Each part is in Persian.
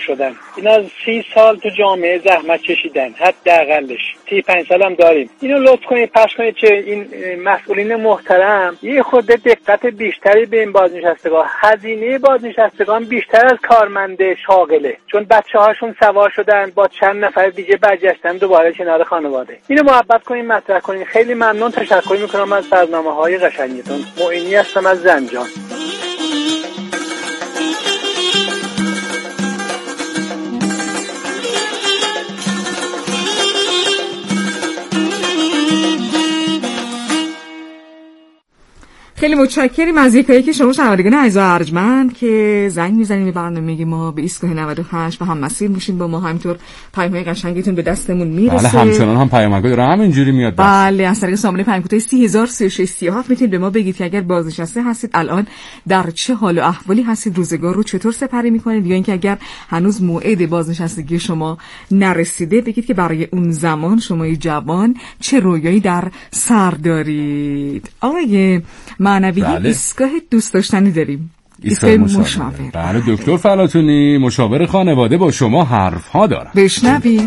شدن. اینا 30 سال تو جامعه زحمت کشیدن، حداقلش 35 سال هم داریم. اینو لطف کنید پخش کنید که این مسئولین محترم یه خود دقت بیشتری به این بازنشستگان، هزینه بازنشستگان بیشتر از کارمند شاغله، چون بچه‌هاشون سوار شدن با چند نفر دیگه برگشتن دوباره کنار خانواده. اینو محبت کنید مطرح کنید. خیلی ممنون، تشکر میکنم از برنامه‌های قشنگتون. معینی هستم از زنجان. خیلی متشکریم از یکایی که شما شنوندگان عزیز و ارجمند که زنگ میزنیم به برنامه ما به ایستگاه 98 و هم مسیر میشین با ما. همینطور پیام‌های قشنگتون به دستمون میرسه. بله همچنان هم پیام‌ها داره همینجوری میاد. بله از طریق سامانه پیام کوتاه 30337 میتونید به ما بگید که اگر بازنشسته هستید الان در چه حال و احوالی هستید، روزگار رو چطور سپری میکنید، یا اینکه اگر هنوز موعد بازنشستگی شما نرسیده بگید که برای اون زمان شما جوان چه رویایی در سر دارید. آقای معنوی بله. ایستگاه دوست داشتنی داریم، ایستگاه مشاور. بله دکتر فلاطونی مشاور خانواده با شما حرف ها دارم، بشنویم.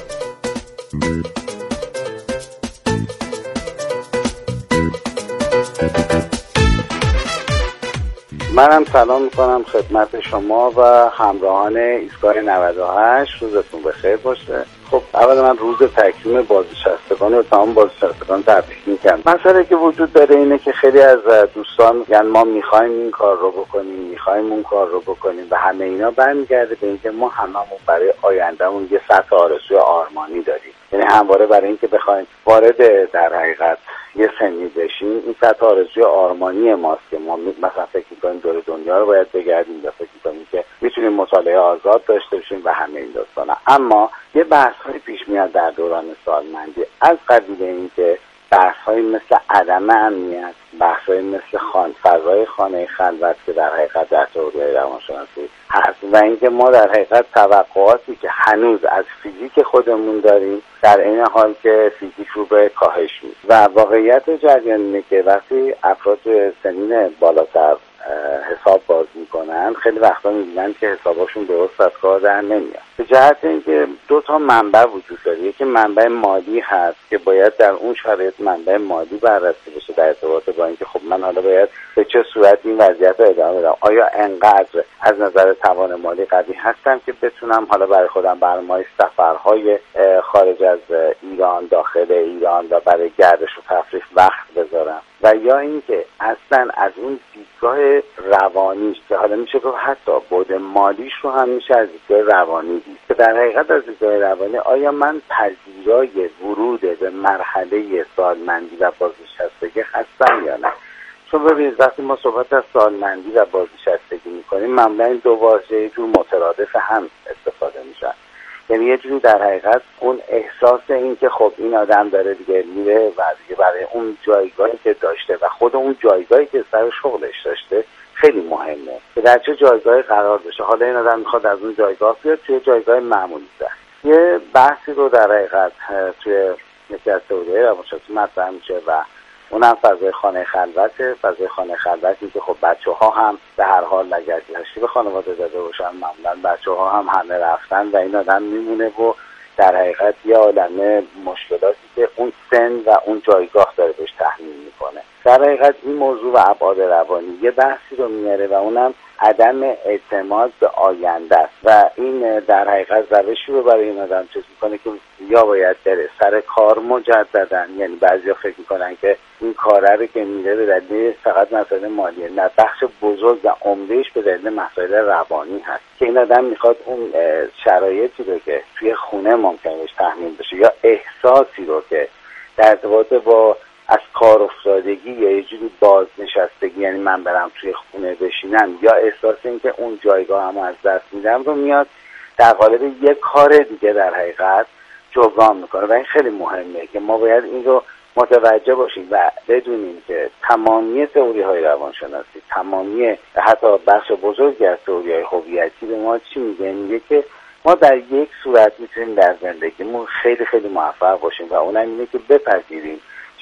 منم سلام میکنم خدمت شما و همراهان ایستگاه 98. روزتون بخیر باشه. خب اول من روز تکریم بازنشستگان و تمام بازنشستگان تبریک میگم. مسئله که وجود داره اینه که خیلی از دوستان میگن ما میخوایم این کار رو بکنیم، میخوایم اون کار رو بکنیم و همه اینا برمیگرده به اینکه ما هممون برای آیندهمون یه سطح آرزوی آرمانی داریم. یعنی همواره برای اینکه بخوایم وارد در حقیقت یه سنی بشیم، این سطح آرزوی آرمانی ماست که ما مثلا فکر می‌کنیم دور دنیا رو باید بگردیم یا فکر می‌کنیم که میتونیم مطالعه آزاد داشته باشیم و همه این داستانا. اما یه بحث‌هایی پیش میاد در دوران سالمندی از قبیل اینکه بحث‌هایی مثل عدم امنیت، بحث‌هایی مثل فضای خانه خلوت که در حقیقت در تئوری روانشناسی هست و اینکه ما در حقیقت توقعاتی که هنوز از فیزیک خودمون داریم در این حال که فیزیک رو به کاهش میره و واقعیت جریان اینه که وقتی افراد سنین بالاتر حساب باز میکنن خیلی وقتا میبینن که حساباشون درست از کار در نمیاد. به جهت اینکه دو تا منبع وجود داره، یکی منبع مالی هست که باید در اون شرایط منبع مالی بررسی بشه در ارتباط با اینکه خب من حالا باید به چه صورت این وضعیت رو ادامه بدم، آیا انقدر از نظر توان مالی قوی هستم که بتونم حالا برای خودم برنامه‌های سفرهای خارج از ایران، داخل ایران و برای گردش و تفریح وقت بذارم، و یا اینکه اصلا از اون دیدگاه روانیش که حالا میشه گفت حتی بعد مالیش رو هم میشه از دیدگاه روانی دید که در حقیقت از دیدگاه روانی آیا من پذیرای ورود به مرحله سالمندی و بازنشستگی هستم یا نه. چون ببینید وقتی ما صحبت از سالمندی و بازنشستگی میکنیم معمولا این دو واژه یه جور مترادف هم استفاده میشن، یعنی یه جوری در حقیقت اون احساس این که خب این آدم داره دیگه میره و دیگه برای اون جایگاهی که داشته و خود اون جایگاهی که سر شغلش داشته خیلی مهمه که در چه جایگاهی قرار داشته. حالا این آدم میخواد از اون جایگاه بیاد توی جایگاه معمولی تر. یه بحثی رو در حقیقت توی یکی از تئوری‌های روانشناسی مطرح میشه و اونم فضای خانه خلوته. فضای خانه خلوتی که خب بچه‌ها هم به هر حال اگر تشریف خانواده داده باشن معمولا بچه‌ها هم همه رفتن و این آدم میمونه و در حقیقت یه عالمه مشکلاتی که اون سن و اون جایگاه داره بهش تحمیل میکنه. در حقیقت این موضوع و ابعاد روانی یه بحثی رو میاره و اونم عدم اعتماد به آینده است و این در حقیقت روشی رو برای این آدم چیز میکنه که یا باید بره سر کار مجددن، یعنی بعضیا فکر میکنن که این کاره رو که میره به دلیل فقط مسائل مالیه، نه بخش بزرگ و عمدهش به دلیل مسائل روانی هست که این آدم میخواد اون شرایطی رو که توی خونه ممکنه بهش تحمیل بشه یا احساسی رو که در ارتباط با از کار افتادگی یا یه جوری بازنشستگی، یعنی من برم توی خونه بشینم یا احساس این که اون جایگاه هم از دست میدم رو میاد در قالب یک کار دیگه در حقیقت جبران میکنه و این خیلی مهمه که ما باید این رو متوجه باشیم و بدونیم که تمامی تئوری‌های روانشناسی، تمامی حتی بخش بزرگی از تئوری‌های هویتی به ما چی میگه؟ میگه که ما در یک صورت میتونیم در زندگیمون خیلی خیلی موفق باشیم و اونم اینه که بپذیریم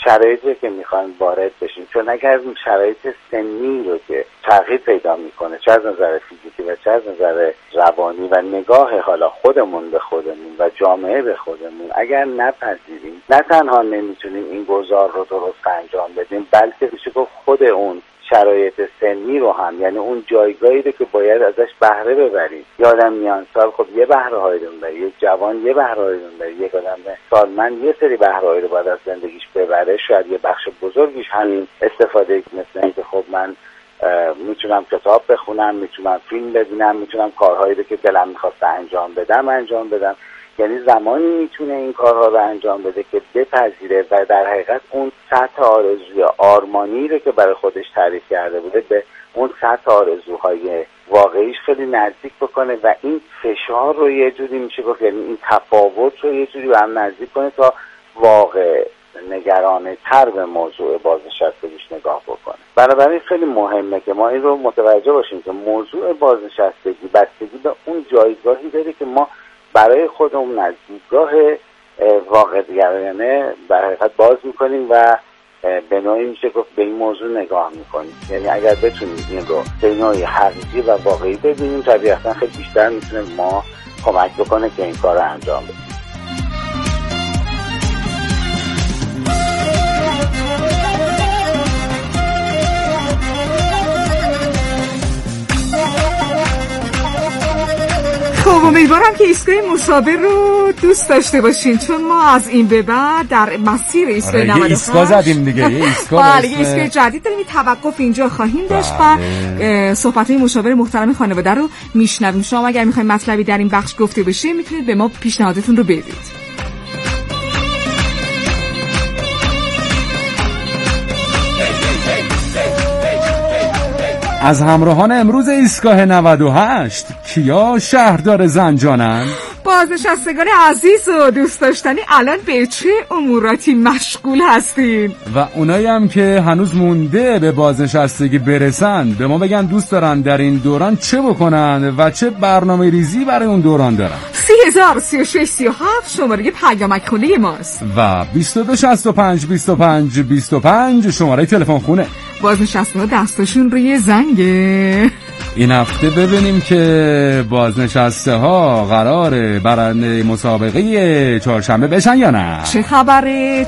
شرایطی که میخوایم وارد بشیم، چون اگر این شرایط سنی رو که تغییر پیدا میکنه، چه از نظر فیزیکی و چه از نظر روانی و نگاه حالا خودمون به خودمون و جامعه به خودمون اگر نپذیریم، نه تنها نمیتونیم این گذار رو درست انجام بدیم، بلکه میشه گفت خود اون شرایط سنی رو هم، یعنی اون جایگاهی رو که باید ازش بهره ببریم. یه آدم میان سال خب یه بهره‌هایی رو داره، یه جوان یه بهره‌هایی رو داره، یک آدم سالمند یه سری بهره‌هایی رو باید از زندگیش ببره. شاید یه بخش بزرگیش همین استفاده مثل اینکه خب من میتونم کتاب بخونم، میتونم فیلم ببینم، میتونم کارهایی رو که دلم می‌خواسته انجام بدم. یعنی زمانی میتونه این کارها رو انجام بده که بپذیره و در حقیقت اون سطح آرزوی آرمانی رو که برای خودش تعریف کرده بوده به اون سطح آرزوهای واقعیش خیلی نزدیک بکنه و این فشار رو یه جوری میشه گفت، یعنی این تفاوت رو یه جوری به هم نزدیک کنه تا واقع نگرانه تر به موضوع بازنشستگیش نگاه بکنه. بنابراین خیلی مهمه که ما این رو متوجه باشیم که موضوع بازنشستگی بستگی به اون جایگاهی داره که ما برای خودمون از دیدگاه واقع‌گرایانه در حقیقت باز میکنیم و به نوعی میشه گفت به این موضوع نگاه میکنیم. یعنی اگر بتونیم این رو به نوعی حقیقی و واقعی ببینیم، طبیعتا خیلی بیشتر میتونه ما کمک بکنه که این کار رو انجام بدیم. خب امیدوارم که ایستگاه مسابقه رو دوست داشته باشین، چون ما از این به بعد در مسیر ایستگاه 98 ایستگاه زدیم دیگه، ایستگاه جدید داریم. توقف اینجا خواهیم داشت و صحبت‌های مشاور محترم خانواده رو میشنویم. شما اگر میخواین مطلبی در این بخش گفته بشه میتونید به ما پیشنهادتون رو بدید. از همراهان امروز ایستگاه 98 کیا شهردار زنجانن؟ بازنشستگان عزیز و دوست داشتنی الان به چه اموراتی مشغول هستین؟ و اونایی هم که هنوز مونده به بازنشستگی برسن به ما بگن دوست دارن در این دوران چه بکنن و چه برنامه ریزی برای اون دوران دارن. 303637 شماره پیامک خونه ماست و 22652525 شماره تلفن خونه. بازنشسته‌ها دستشون روی زنگه. این هفته ببینیم که بازنشسته ها قراره برنده مسابقه چهارشنبه بشن یا نه. چه خبره؟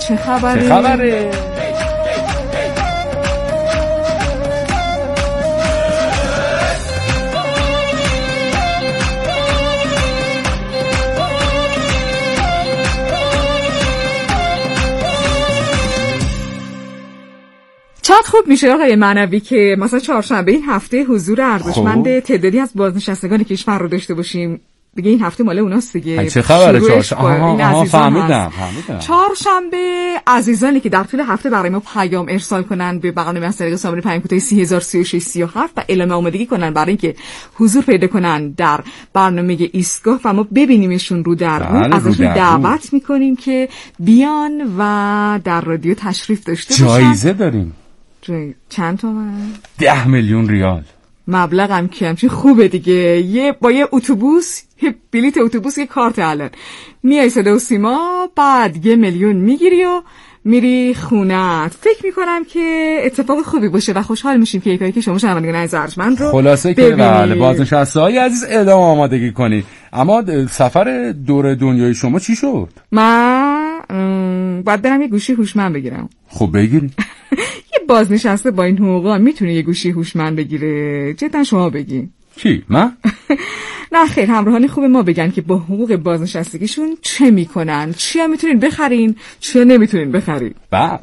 چقدر خوب میشه آقای معنوی که مثلا چهارشنبه این هفته حضور ارزشمند تعدادی از بازنشستگان کشور رو داشته باشیم. دیگه این هفته مال اوناست دیگه. چه خبره چهارشنبه؟ فهمیدم. چهارشنبه عزیزانی که در طول هفته برای ما پیام ارسال کنن به برنامه از طریق شماره پیام کوتاه 303637 و اعلام آمادگی کنن برای اینکه حضور پیدا کنن در برنامه ایستگاه و ما ببینیمشون رو در رو، ازشون دعوت میکنیم که بیان و در رادیو تشریف داشته باشن. جایزه داریم. چند تومن؟ 10 میلیون ریال. مبلغم که همچین خوبه دیگه. با یه اتوبوس، یه بلیت اتوبوس، یه کارت الان میای صدا و سیما، بعد 1 میلیون میگیری و میری خونت. فکر میکنم که اتفاق خوبی باشه و خوشحال میشیم که یکایی که شما شنوندگان عزیز ارجمند رو خلاصه که بله بازنشسته‌های عزیز اعلام آمادگی کنی. اما سفر دور دنیای شما چی شد؟ من باید برم یه گوشی هوشمند بگیرم. خب بگیری. یه بازنشسته با این حقوقا میتونه یه گوشی هوشمند بگیره؟ جدا شما بگی. کی؟ من؟ نه خیر، همراهان خوب ما بگن که با حقوق بازنشستگیشون چه میکنن، چیا میتونین بخرین، چیا نمیتونین بخرین. بله.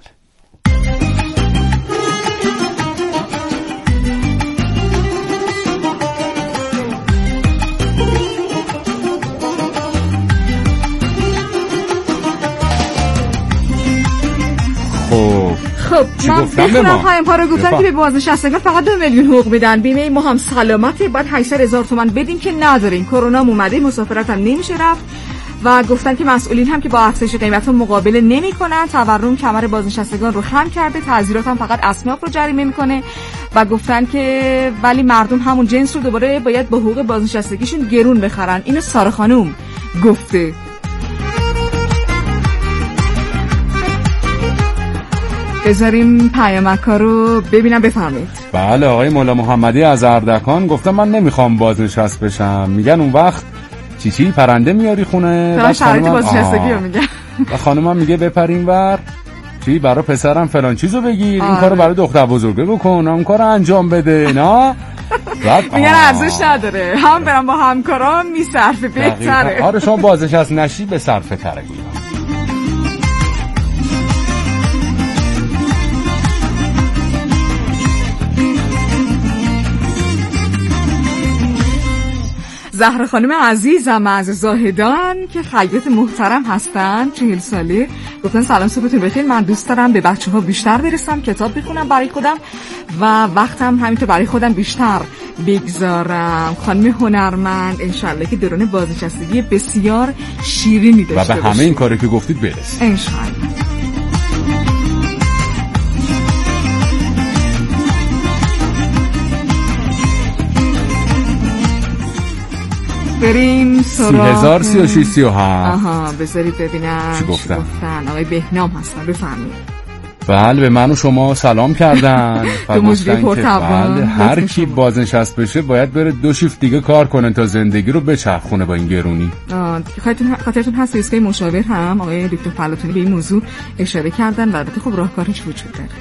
خب من بخونم هایم پا رو گفتن که به بازنشستگان فقط 2 میلیون حقوق میدن. بیمه ما هم سلامته، باید 800,000 تومان بدیم که نداریم. کرونا اومده، مسافرت هم نمیشه رفت و گفتن که مسئولین هم که با افزایش قیمت ها مقابله نمیکنن. تورم کمر بازنشستگان رو خم کرده، تعزیرات هم فقط اصناف رو جریمه میکنه و گفتن که ولی مردم همون جنس رو دوباره باید با حقوق بازنشستگیشون گرون بخرن. اینو سارا خانم گفته. بذاریم پیامک‌ها رو ببینم. بفرمایید. بله، آقای مولا محمدی از اردکان گفتم من نمیخوام بازنشست بشم. میگن اون وقت چی پرنده میاری خونه؟ بعد شرایط بازنشستگی رو میگن. و خانمم میگه بپرین ور چی برای پسرم فلان چیزو بگیر، این کارو برای دختر بزرگه بکن، اون کارو انجام بده. نه میگن ارزش نداره، هم برام با همکارام میصرفه بهتره. آره شما بازنشست نشی به صرفه تره. زهره خانم عزیزم از زاهدان که خیاط محترم هستن، 40 ساله، گفتن سلام صبحتون بخیر، من دوست دارم به بچه‌ها بیشتر برسم، کتاب بخونم برای خودم و وقتم همینطور برای خودم بیشتر بگذارم. خانم هنرمند انشالله که دوران بازنشستگی بسیار شیرینی داشته باشید و به همه این کاری که گفتید برسید انشالله. بریم سراغ 303637. بذارید ببینم چی گفتن. آقای بهنام هستن، بفرمایید. بله، به من و شما سلام کردن. بله، هر کی بازنشست بشه باید بره 2 شیفت دیگه کار کنه تا زندگی رو بچرخونه با این گرونی. خاطرتون هست ایستگاه مشاور هم آقای دکتر فلاطونی به این موضوع اشاره کردن و البته خب راهکارش وجود داره.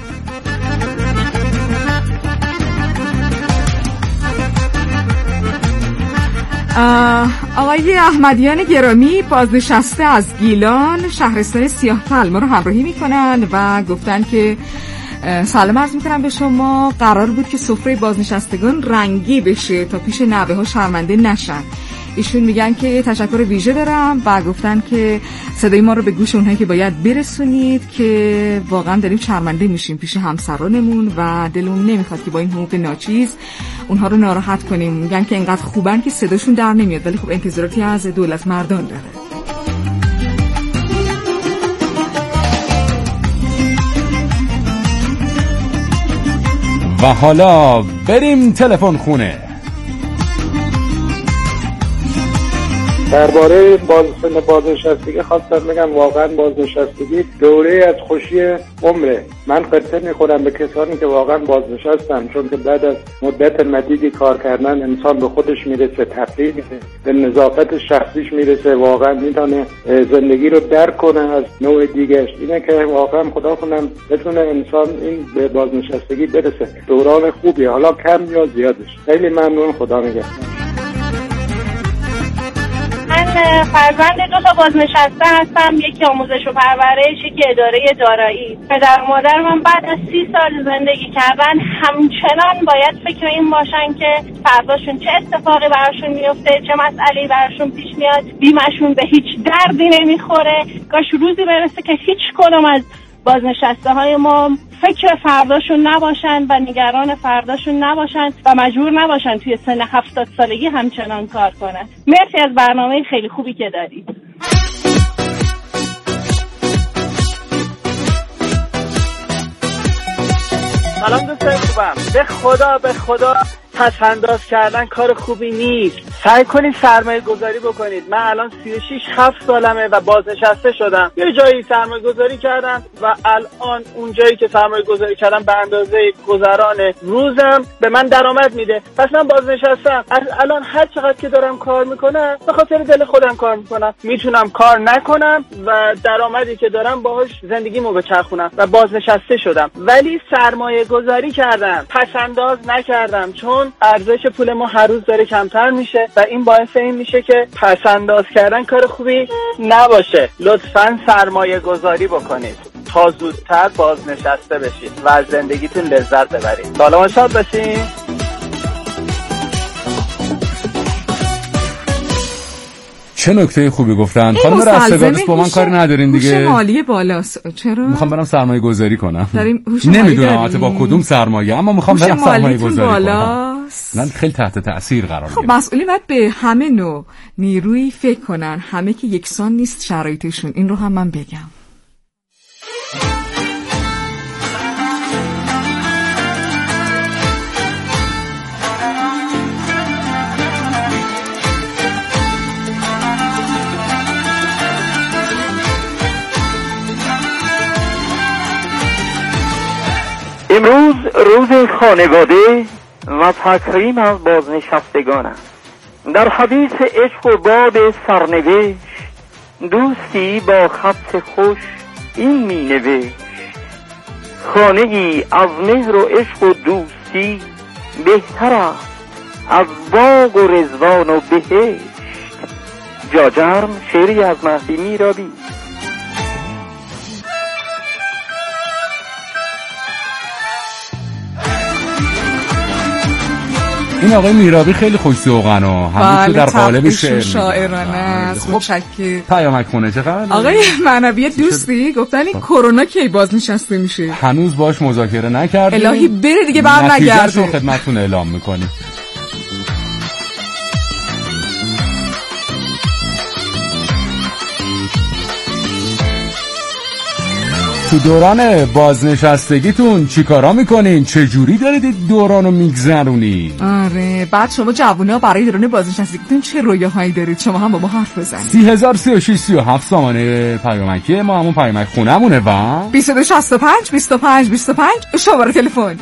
آقای احمدیان گرامی بازنشسته از گیلان شهرستان سیاه‌طل ما رو همراهی میکنن و گفتن که سلام عرض میکنم به شما، قرار بود که سفره بازنشستگان رنگی بشه تا پیش نوه ها شرمنده نشن. ایشون میگن که تشکر ویژه دارم و گفتن که صدای ما رو به گوش اونهایی که باید برسونید که واقعا داریم شرمنده میشیم پیش همسرانمون و دلمون نمیخواد که با این حقوق ناچیز اونها رو ناراحت کنیم. میگن که اینقدر خوبن که صداشون در نمیاد ولی خب انتظاراتی از دولت مردان داره. و حالا بریم تلفن خونه. درباره بازنشستگی خواستم بگم واقعا بازنشستگی دوره از خوشی عمره. من قصه میخورم به کسانی که واقعا بازنشستن، چون که بعد از مدت مدیدی کار کردن انسان به خودش میرسه، تفریح میرسه، به نظافت شخصیش میرسه، واقعا میتونه زندگی رو درک کنه از نوع دیگهش. اینه که واقعا خدا کنم بتونه انسان این به بازنشستگی برسه. دوران خوبیه، حالا کم یا زیادش. خیلی ممنون، خدا نگهدار. من فرزند 2 تا بازنشسته هستم، یکی آموزش و پرورش، یکی اداره دارایی. پدر و مادر من بعد از 30 سال زندگی کردن همچنان باید فکر این باشن که فرداشون چه اتفاقی براشون میفته، چه مسئله‌ای براشون پیش میاد. بیمشون به هیچ دردی نمیخوره. کاش روزی برسه که هیچ کدوم از بازنشسته های ما فکر فرداشون نباشن و نگران فرداشون نباشن و مجبور نباشن توی سن 70 سالگی همچنان کار کنن. مرسی از برنامه خیلی خوبی که دارید. سلام دوستان خوبم. به خدا پس‌انداز کردن کار خوبی نیست. سعی کنید سرمایه گذاری بکنید. من الان 36-7 سالمه و بازنشسته شدم. یه جایی سرمایه گذاری کردم و الان اون جایی که سرمایه گذاری کردم به اندازه گذران روزم به من درآمد میده. پس من بازنشستم. الان هر چقدر که دارم کار میکنم به خاطر دل خودم کار میکنم. میتونم کار نکنم و درآمدی که دارم باهاش زندگیمو بچرخونم و بازنشسته شدم. ولی سرمایه گذاری کردم، پس‌انداز نکردم، چون ارزش پول ما هر روز داره کمتر میشه و این باعث این میشه که پس‌انداز کردن کار خوبی نباشه. لطفاً سرمایه گذاری بکنید تا زودتر بازنشسته بشید و از زندگیتون لذت ببرید. سلام و شاد باشین. چه نکته خوبی گفتن. خانم رستگار با من کاری ندارین دیگه. هوش مالی بالاست. چرا؟ میخوام برم سرمایه گذاری کنم. نمیدونم البته با کدوم سرمایه، اما میخوام برم سرمایه گذاری کنم. من خیلی تحت تأثیر قرار گرفتم. خب مسئولی باید به همه نوع نیروی فکر کنن، همه که یکسان نیست شرایطشون. این رو هم من بگم. روز خانواده و تکریم از بازنشستگان است. در حدیث عشق و باب سرنوشت دوستی با خط خوش این می نوشت: خانه ای از مهر و عشق و دوستی بهتر است از باغ و رضوان و بهشت. جاجرم، شعری از مهدی میرابی. این آقای میرابی خیلی خوش ذوقن و همین تو در قالب شاعرانه است. متشکرم. پیامک خونه چه خبر؟ آقای معنوی دوستی گفتن این کرونا کی بازنشسته میشه؟ هنوز باش مذاکره نکردیم. الهی بره دیگه برنگرده. نتیجه‌شو خدمتتون اعلام میکنیم. تو دوران بازنشستگیتون چی کارا میکنین؟ چه جوری دارید دورانو میگذرونین؟ آره، بعد شما جوونا برای دوران بازنشستگیتون چه رویاهایی دارید؟ شما هم با ما حرف بزنید. 303637 سامانه پیامکی ما، همون پیامک خونمونه و 2265 25 25 شماره تلفن.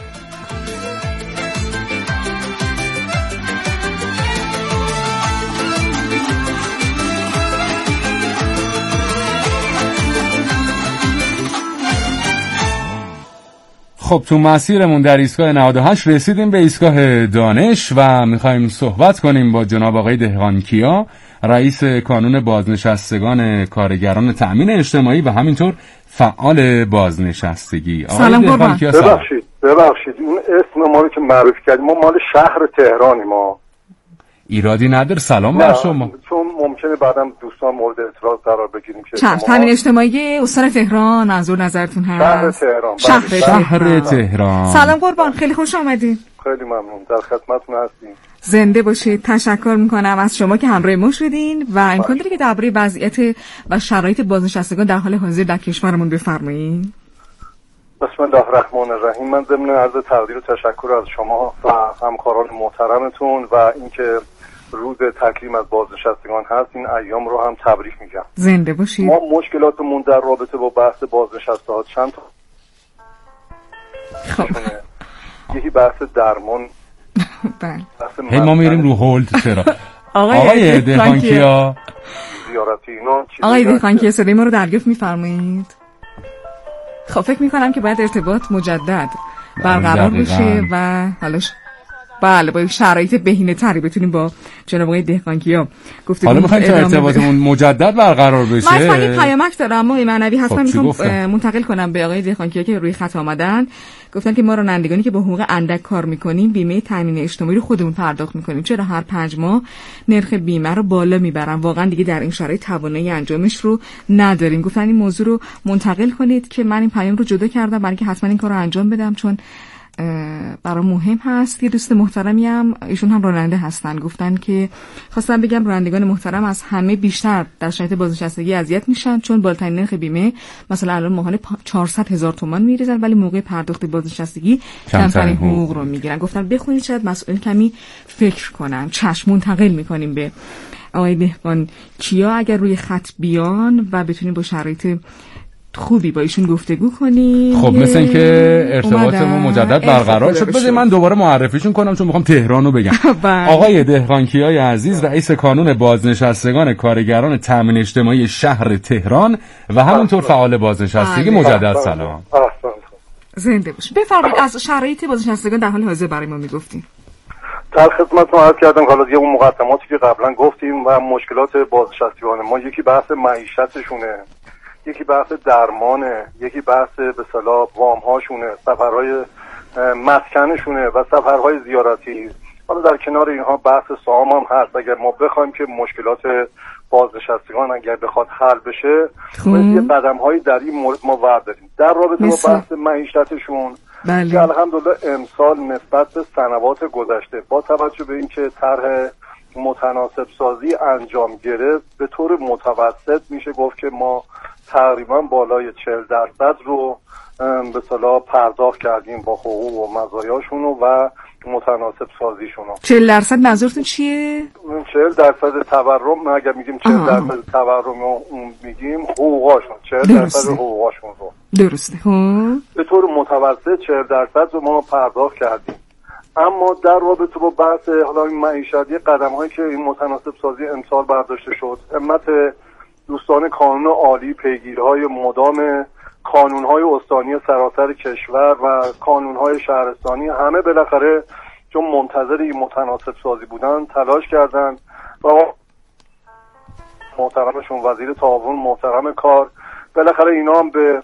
خب تو مسیرمون در ایستگاه 98 رسیدیم به ایستگاه دانش و میخوایم صحبت کنیم با جناب آقای دهقانکیا، رئیس کانون بازنشستگان کارگران تأمین اجتماعی و همینطور فعال بازنشستگی. سلام قربان. ببخشید اون اسم ما رو که معرفی کردیم، ما مال شهر تهرانی. ما ایرادی نداره. سلام بر شما. چون ممکنه بعدم دوستان مورد اعتراض قرار بگیریم که تامین اجتماعی استان تهران منظور نظرتون هست؟ شهر تهران. سلام قربان، خیلی خوش آمدین. خیلی ممنون، در خدمتتون هستیم. زنده باشید. تشکر میکنم از شما که همراه ما شدین و امکان داره که درباره وضعیت و شرایط بازنشستگان در حال حاضر در کشورمون بفرمایید. بسم الله الرحمن الرحیم. من ضمن عرض تقدیر و تشکر از شما و همکاران محترمتون و اینکه روز تکریم از بازنشستگان هست، این ایام رو هم تبریک میگم. زنده باشید. ما مشکلاتمون در رابطه با بحث بازنشسته ها چند تا خب یکی بحث درمان. بله. ما میریم رو هولد چرا؟ آقای دهقانکیا زیارتی اینا. آقای دهقانکیا صدای ما رو دریافت میفرمایید؟ خب فکر میکنم که باید ارتباط مجدد برقرار بشه و حالاش بله با شرایط بهینه تری بتونیم با جناب آقای دهقانکیا گفتگو. حالا میخوایم که ارتباطمون مجدد برقرار بشه. من اصلا یه پیامک دارم آقای معنوی هستم، میخوام منتقل کنم به آقای دهقانکیا که روی خط آمدن. گفتن که ما رانندگانی که با حقوق اندک کار میکنیم بیمه تامین اجتماعی رو خودمون پرداخت میکنیم، چرا هر 5 ماه نرخ بیمه رو بالا میبرن؟ واقعا دیگه در این شرایط توانایی انجامش رو نداریم. گفتن این موضوع رو منتقل کنید که من این پیام رو جدا کردم برای اینکه حتما این کار رو انجام بدم، چون برای مهم هست. یه دوست محترمی هم ایشون هم راننده هستن، گفتن که خواستم بگم رانندگان محترم از همه بیشتر در شرایط بازنشستگی اذیت میشن، چون بالاترین نرخ بیمه مثلا الان ماهانه 400,000 تومان میریزن ولی موقع پرداخت بازنشستگی کمترین حقوق رو میگیرن. گفتن بخونید شاید مسئول کمی فکر کنن. چشم منتقل میکنیم به آقای دهقانکیا اگر روی خط بیان و بتونیم با شرایط خوبی با ایشون گفتگو کنیم. خب مثل این که ارتباطمون مجدد برقرار شد. بذارید من دوباره معرفیشون کنم چون میخوام تهران رو بگم. آقای دهقانکیای عزیز، رئیس کانون بازنشستگان کارگران تامین اجتماعی شهر تهران و همونطور فعال بازنشستگی. مجدد سلام. زنده باشید. بفرمایید از شرایط بازنشستگان در حال حاضر برای ما میگفتیم. در خدمتتون عرض کردم حالا یه اون مقدماتی که قبلا گفتیم و مشکلات بازنشستگان ما، یکی بحث معیشتشونه، یکی بحث درمانه، یکی بحث به اصطلاح وام هاشونه، سفرهای مسکنشونه و سفرهای زیارتی. حالا در کنار اینها بحث سهام هم هست. اگر ما بخوایم که مشکلات بازنشستگان اگر بخواد حل بشه، یه قدم‌هایی در این مورد ما برداریم. در رابطه با بحث معیشتشون که الحمدلله امسال نسبت به سنوات گذشته با توجه به اینکه طرح متناسب سازی انجام گرفت، به طور متوسط میشه گفت که ما تقریبا بالای 40% رو به اصطلاح پرداخت کردیم با حقوق و مزایاشون و متناسب سازیشون. 40% منظورتون چیه؟ 40% تورم. اگر میگیم 40% تورم رو میگیم حقوقاشون، 40% حقوقاشون رو درسته. به طور متوسط 40% رو ما پرداخت کردیم. اما در رابطه با بحث حالا این معیشتی قدم‌هایی که این متناسب سازی امسال برداشته شد، همت دوستان کانون عالی، پیگیری‌های مدام کانون‌های استانی سراسر کشور و کانون‌های شهرستانی، همه بالاخره چون منتظر این متناسب سازی بودن تلاش کردن و محترمشون وزیر تعاون، محترم کار، بالاخره اینا هم به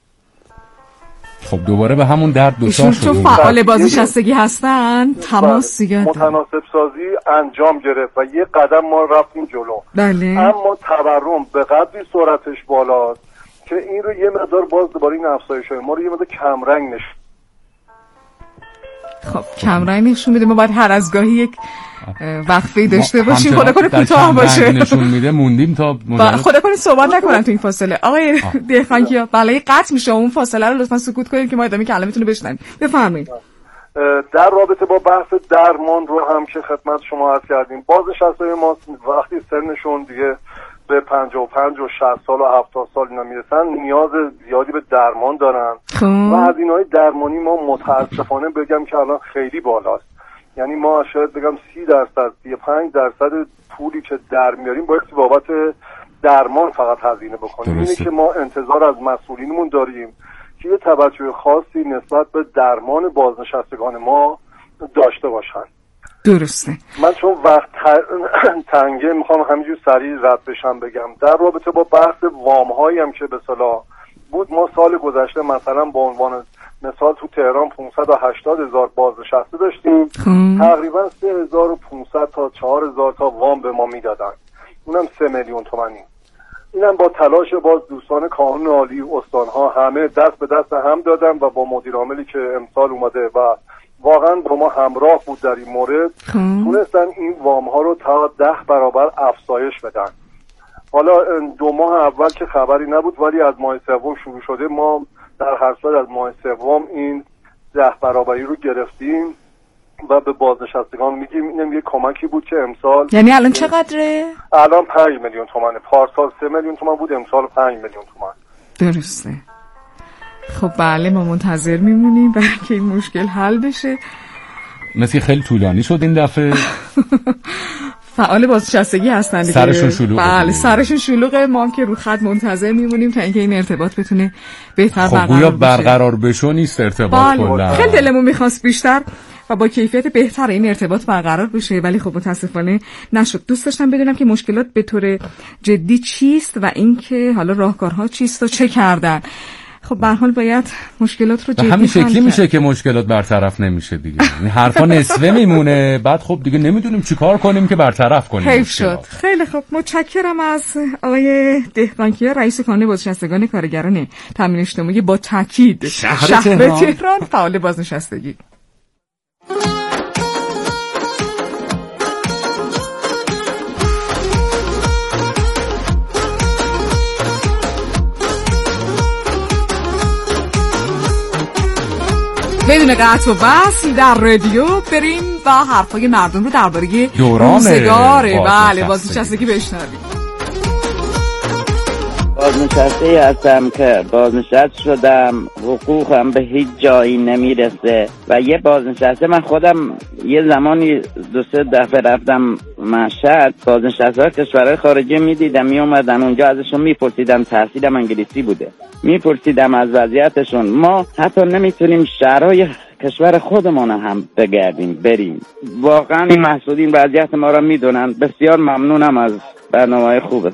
خب دوباره به همون درد دوچار شدن. چون فعال بازنشستگی هستن تماس دیگه متناسب سازی انجام گرفت و یه قدم ما رفتیم جلو. بله. اما تورم به قدری سرعتش بالاست که این رو یه مقدار باز دوباره این افزایش ما رو یه مقدار کمرنگ نشون. خب کمرنگ نشون میده. ما باید هر از گاهی یک وقفه‌ای داشته باشیم. خدا کنه کوتاه باشه. نشون میده موندیم تا خدا کنه صحبت نکنن تو این فاصله. آقای دهقانکیا بلای قطع میشه، اون فاصله رو لطفا سکوت کنید که ما ادامه کلامتون رو بشنویم. بفرمایید. در رابطه با بحث درمان رو هم که خدمت شما عرض کردیم، بازنشسته‌های ما وقتی سنشون دیگه به 55 و 60 سال و 70 سال اینا میرسن نیاز زیادی به درمان دارن و هزینه‌های درمانی ما متاسفانه بگم که الان خیلی بالاست. یعنی ما شاید بگم 30% 35% پولی که در میاریم باید بابت درمان فقط هزینه بکنیم. اینه که ما انتظار از مسئولینمون داریم که یه توجه خاصی نسبت به درمان بازنشستگان ما داشته باشن. درسته. من چون وقت تنگه میخوام همینجور سریع رد بشم بگم در رابطه با بحث وام‌هایی هم که به صلاح بود، ما سال گذشته مثلا به عنوان مثال تو تهران 580,000 بازنشسته داشتیم. تقریبا 3,500 تا 4,000 تا وام به ما میدادن، اونم 3 میلیون تومانی. اینم با تلاش باز دوستان کانون عالی، استانها همه دست به دست هم دادن و با مدیر عاملی که امسال اومده و واقعا با ما همراه بود در این مورد تونستن این وام ها رو تا 10 برابر افزایش بدن. حالا 2 ماه اول که خبری نبود ولی از ماه سوم شروع شده. ما در هر صورت از ماه سوم این 10 برابری رو گرفتیم و به بازنشستگان میگیم. اینم یه کمکی بود که امسال. یعنی الان چقدره؟ الان 5 میلیون تومانه. پارسال 3 میلیون تومان بود، امسال 5 میلیون تومان. درسته. خب بله ما منتظر میمونیم برای که این مشکل حل بشه. مثل خیلی طولانی شد این دفعه. فعال بازنشستگی هستن دیگه. سرشون شلوغه. بله سرشون شلوغه. ما هم که رو خط منتظر میمونیم تا اینکه این ارتباط بتونه بهتر برقرار بشه. خب گویا برقرار بشه نیست ارتباط کلا. خیلی دلمون میخواست بیشتر و با کیفیت بهتر این ارتباط برقرار بشه ولی خب متاسفانه نشد. دوست داشتم بدونم که مشکلات به طور جدی چیست و اینکه حالا راهکارها چیست و چه کردن. خب به هر حال باید مشکلات رو جدی همین شکلی میشه که مشکلات برطرف نمیشه دیگه. این حرفا نصفه میمونه بعد خب دیگه نمیدونیم چیکار کنیم که برطرف کنیم. حیف شد. خیلی خب متشکرم از آقای دهقانکیا رئیس کانون بازنشستگان کارگران تامین اجتماعی با تاکید شهر تهران فعال بازنشستگی. بدون قطع و وصل در رادیو بریم و حرفای مردم رو درباره روزگار بله بازنشستگی بشنویم. بازنشسته هستم که بازنشسته شدم، حقوقم به هیچ جایی نمیرسه و یه بازنشسته من خودم یه زمانی 2-3 دفعه رفتم مشهد، بازنشسته ها کشورهای خارجی میدیدم میومدن اونجا ازشون میپرسیدم، تحصیلم انگلیسی بوده، میپرسیدم از وضعیتشون. ما حتی نمیتونیم شهرهای کشور خودمون هم بگردیم بریم. واقعا این مسئولین وضعیت ما را میدونن. بسیار ممنونم از برنامه‌های خوبه.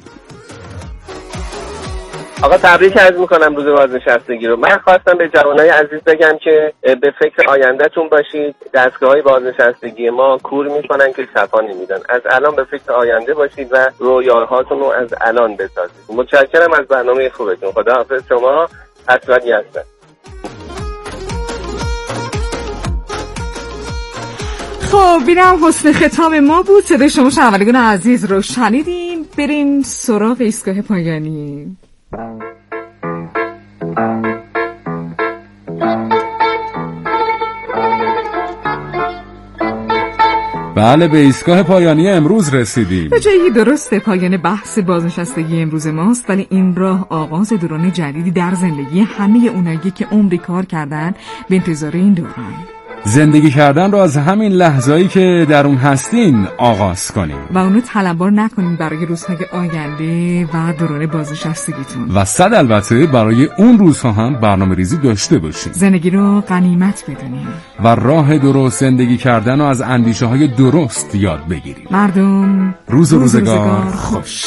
آقا تبریک عرض میکنم روز بازنشستگی رو. من خواستم به جوانای عزیز بگم که به فکر آیندهتون باشید. دستگاه‌های بازنشستگی ما کور میکنن که صفا نمیدن. از الان به فکر آینده باشید و رویاهاتون رو از الان بسازید. متشکرم از برنامه خوبتون. خداحافظ. شما اسودی هستن. خب بینم حسن ختام ما بود. صدای شما شنوندگان عزیز رو شنیدیم. بریم سراغ ایستگاه پایانی. بله، به ایستگاه پایانی امروز رسیدیم. به جایی درسته پایان بحث بازنشستگی امروز ماست، ولی این راه آغاز دوران جدیدی در زندگی همه اونایی که عمری کار کردن به انتظار این دوران. زندگی کردن رو از همین لحظه‌ای که در اون هستین آغاز کنیم و اونو تلمبار نکنیم برای روزهای آینده و دوران بازنشستگیتون. و صد البته برای اون روزها هم برنامه‌ریزی داشته باشیم. زندگی رو غنیمت بدونیم و راه درست زندگی کردن رو از اندیشه‌های درست یاد بگیریم. مردم روزگار خوش.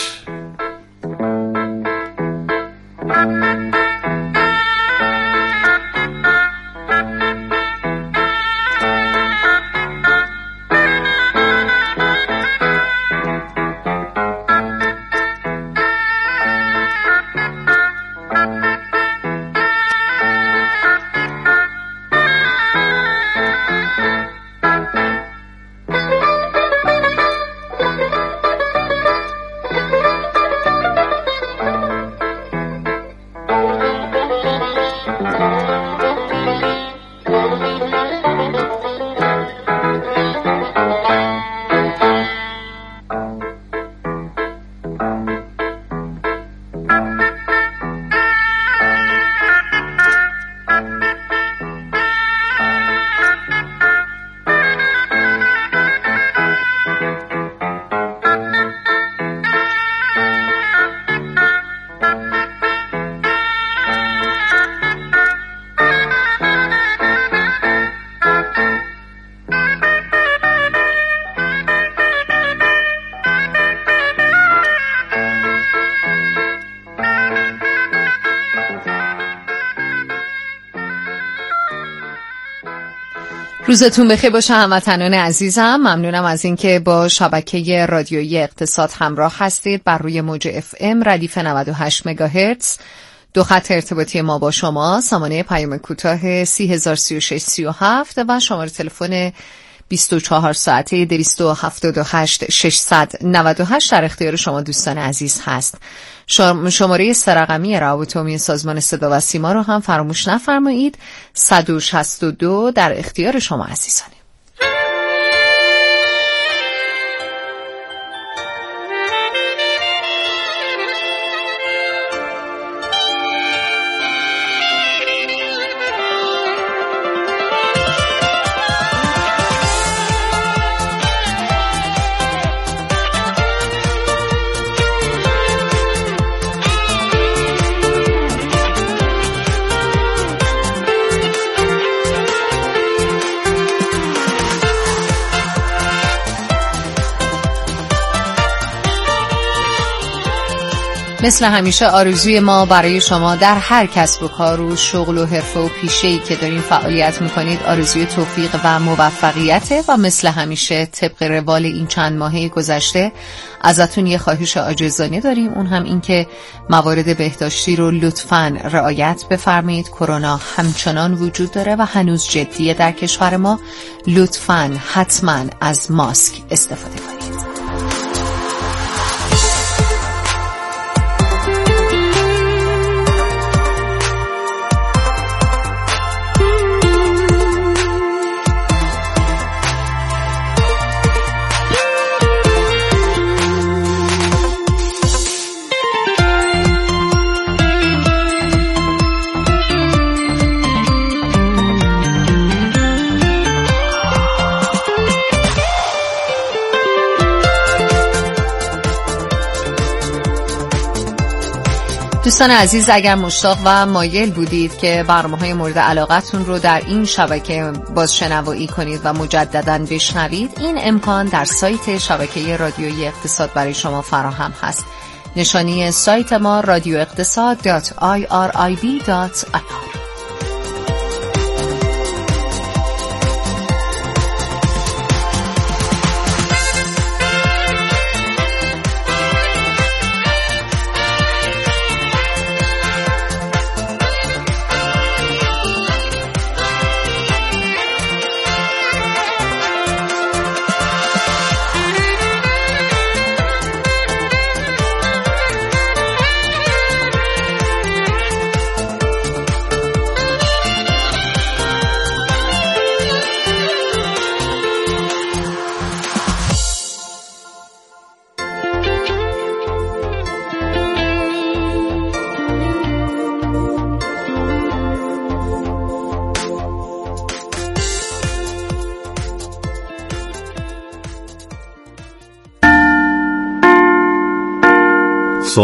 روزتون بخیر باشه هموطنان عزیزم. ممنونم از اینکه با شبکه رادیویی اقتصاد همراه هستید بر روی موج FM ردیف 98 مگاهرتز. دو خط ارتباطی ما با شما، سامانه پیام کوتاه 303637 و شماره تلفن 24 ساعته 278 698 در اختیار شما دوستان عزیز هست. شماره سرقمی روابط عمومی سازمان صدا و سیما رو هم فراموش نفرمایید. 162 در اختیار شما عزیزان. مثل همیشه آرزوی ما برای شما در هر کسب و کار و شغل و حرفه و پیشه‌ای که دارین فعالیت میکنید آرزوی توفیق و موفقیته و مثل همیشه طبق روال این چند ماهه گذشته ازتون یه خواهش عاجزانه داریم، اون هم این که موارد بهداشتی رو لطفاً رعایت بفرمایید. کرونا همچنان وجود داره و هنوز جدیه در کشور ما. لطفاً حتماً از ماسک استفاده کنید. دوستان عزیز، اگر مشتاق و مایل بودید که برنامه‌های مورد علاقتون رو در این شبکه بازشنوایی کنید و مجدداً بشنوید، این امکان در سایت شبکه رادیویی اقتصاد برای شما فراهم هست. نشانی سایت ما radioeqtasad.irib.ir.